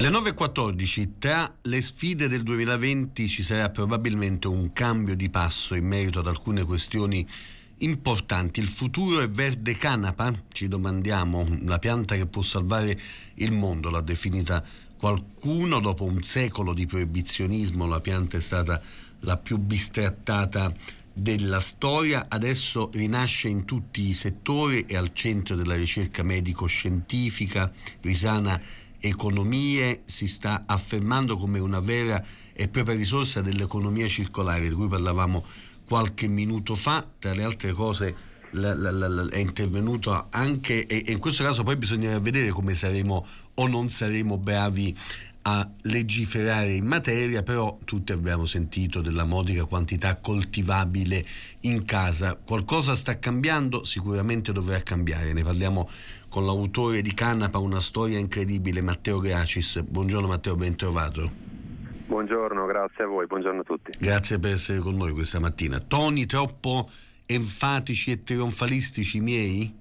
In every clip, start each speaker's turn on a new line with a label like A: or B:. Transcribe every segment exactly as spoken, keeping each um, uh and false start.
A: Le nove e quattordici, tra le sfide del duemilaventi ci sarà probabilmente un cambio di passo in merito ad alcune questioni importanti. Il futuro è verde canapa? Ci domandiamo. La pianta che può salvare il mondo, l'ha definita qualcuno. Dopo un secolo di proibizionismo la pianta è stata la più bistrattata della storia, adesso rinasce in tutti i settori, è al centro della ricerca medico-scientifica, risana economie, si sta affermando come una vera e propria risorsa dell'economia circolare di cui parlavamo qualche minuto fa. Tra le altre cose la, la, la, è intervenuto anche, e, e in questo caso poi bisognerà vedere come saremo o non saremo bravi a legiferare in materia, però tutti abbiamo sentito della modica quantità coltivabile in casa. Qualcosa sta cambiando, sicuramente dovrà cambiare. Ne parliamo con l'autore di Canapa, una storia incredibile, Matteo Gracis. Buongiorno Matteo, ben trovato.
B: Buongiorno, grazie a voi, buongiorno a tutti.
A: Grazie per essere con noi questa mattina. Toni troppo enfatici e trionfalistici miei?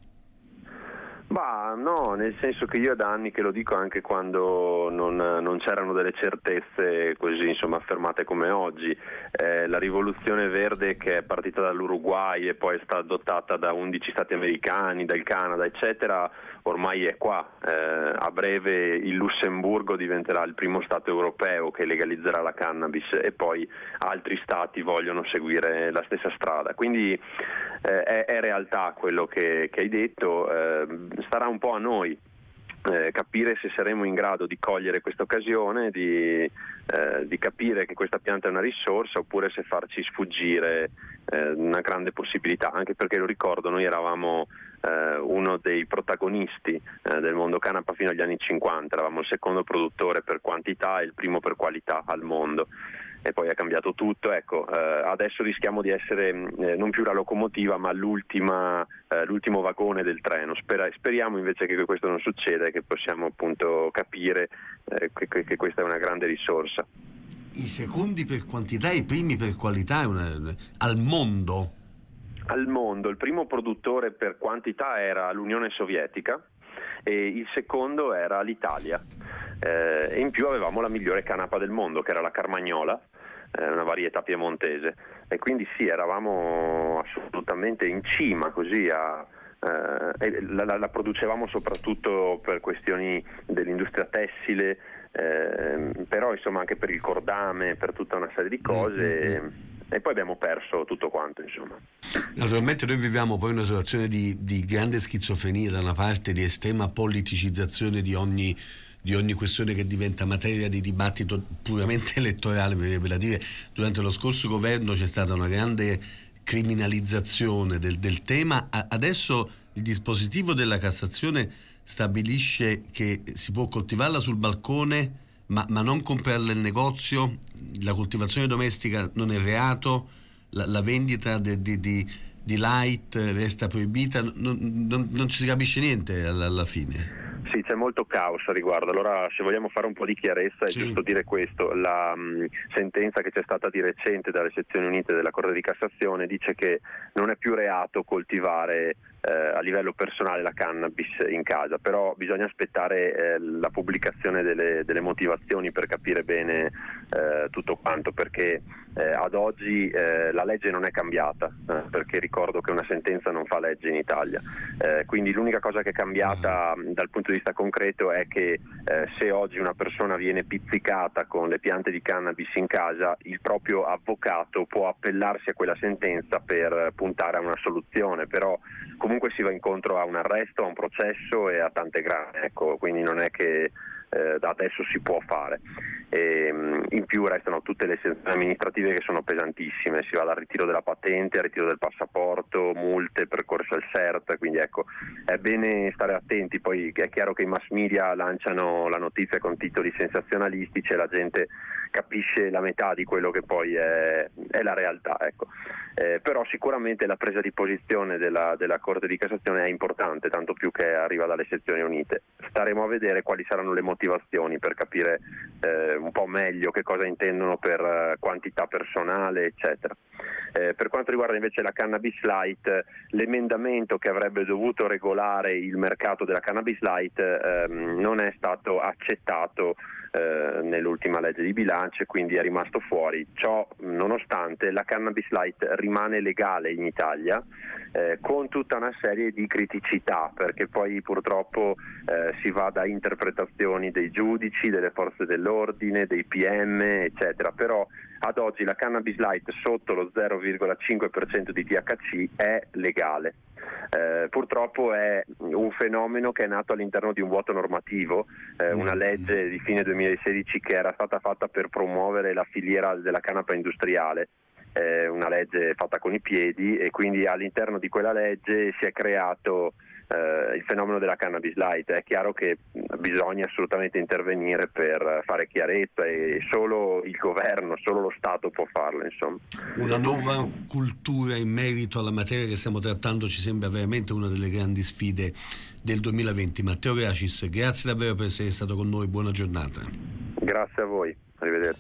B: Bah, no, nel senso che io da anni che lo dico, anche quando non, non c'erano delle certezze così insomma affermate come oggi. Eh, la rivoluzione verde, che è partita dall'Uruguay e poi è stata adottata da undici stati americani, dal Canada eccetera, ormai è qua. Eh, a breve il Lussemburgo diventerà il primo stato europeo che legalizzerà la cannabis e poi altri stati vogliono seguire la stessa strada, quindi eh, è, è realtà quello che, che hai detto. Eh, starà un po' a noi eh, capire se saremo in grado di cogliere questa occasione, di, eh, di capire che questa pianta è una risorsa, oppure se farci sfuggire eh, una grande possibilità, anche perché lo ricordo, noi eravamo eh, uno dei protagonisti eh, del mondo canapa fino agli anni cinquanta, eravamo il secondo produttore per quantità e il primo per qualità al mondo. E poi è cambiato tutto, ecco, eh, adesso rischiamo di essere eh, non più la locomotiva ma l'ultima, eh, l'ultimo vagone del treno. Spera, speriamo invece che questo non succeda e che possiamo appunto capire eh, che, che questa è una grande risorsa.
A: I secondi per quantità e i primi per qualità una, al mondo?
B: Al mondo, il primo produttore per quantità era l'Unione Sovietica e il secondo era l'Italia. Eh, e in più avevamo la migliore canapa del mondo, che era la Carmagnola, eh, una varietà piemontese, e quindi sì, eravamo assolutamente in cima così a, eh, e la, la, la producevamo soprattutto per questioni dell'industria tessile, eh, però insomma anche per il cordame, per tutta una serie di cose. Mm-hmm. E poi abbiamo perso tutto quanto, insomma.
A: Naturalmente noi viviamo poi una situazione di, di grande schizofrenia, da una parte di estrema politicizzazione di ogni, di ogni questione che diventa materia di dibattito puramente elettorale, verrebbe da dire. Durante lo scorso governo c'è stata una grande criminalizzazione del, del tema. Adesso il dispositivo della Cassazione stabilisce che si può coltivarla sul balcone, Ma, ma non comprarla in negozio, la coltivazione domestica non è reato, la, la vendita di, di, di, di light resta proibita, non, non, non ci si capisce niente alla, alla fine.
B: Sì, c'è molto caos a riguardo. Allora, se vogliamo fare un po' di chiarezza, è
A: sì.
B: giusto dire questo. La mh, sentenza che c'è stata di recente dalle sezioni unite della Corte di Cassazione dice che non è più reato coltivare eh, a livello personale la cannabis in casa, però bisogna aspettare eh, la pubblicazione delle, delle motivazioni per capire bene eh, tutto quanto, perché eh, ad oggi eh, la legge non è cambiata, eh, perché ricordo che una sentenza non fa legge in Italia, eh, quindi l'unica cosa che è cambiata uh-huh. dal punto di vista concreto è che eh, se oggi una persona viene pizzicata con le piante di cannabis in casa, il proprio avvocato può appellarsi a quella sentenza per puntare a una soluzione, però comunque si va incontro a un arresto, a un processo e a tante grane, ecco, quindi non è che eh, da adesso si può fare. E, in più restano tutte le sanzioni amministrative che sono pesantissime, si va dal ritiro della patente al ritiro del passaporto, multe, percorso al S E R T, quindi ecco, è bene stare attenti. Poi è chiaro che i mass media lanciano la notizia con titoli sensazionalistici e la gente capisce la metà di quello che poi è, è la realtà, ecco. Eh, però sicuramente la presa di posizione della, della Corte di Cassazione è importante, tanto più che arriva dalle sezioni unite. Staremo a vedere quali saranno le motivazioni per capire eh, un po' meglio che cosa intendono per uh, quantità personale, eccetera. Eh, per quanto riguarda invece la cannabis light, l'emendamento che avrebbe dovuto regolare il mercato della cannabis light ehm, non è stato accettato eh, nell'ultima legge di bilancio e quindi è rimasto fuori. Ciò nonostante la cannabis light rimane legale in Italia, eh, con tutta una serie di criticità, perché poi purtroppo eh, si va da interpretazioni dei giudici, delle forze dell'ordine, dei P M, eccetera. Però ad oggi la cannabis light sotto lo zero virgola cinque per cento di T H C è legale. Eh, purtroppo è un fenomeno che è nato all'interno di un vuoto normativo, eh, una legge di fine duemilasedici che era stata fatta per promuovere la filiera della canapa industriale, eh, una legge fatta con i piedi, e quindi all'interno di quella legge si è creato Uh, il fenomeno della cannabis light. È chiaro che bisogna assolutamente intervenire per fare chiarezza, e solo il governo, solo lo Stato può farlo, insomma.
A: Una nuova cultura in merito alla materia che stiamo trattando ci sembra veramente una delle grandi sfide del duemilaventi. Matteo Gracis, grazie davvero per essere stato con noi, buona giornata.
B: Grazie a voi, arrivederci.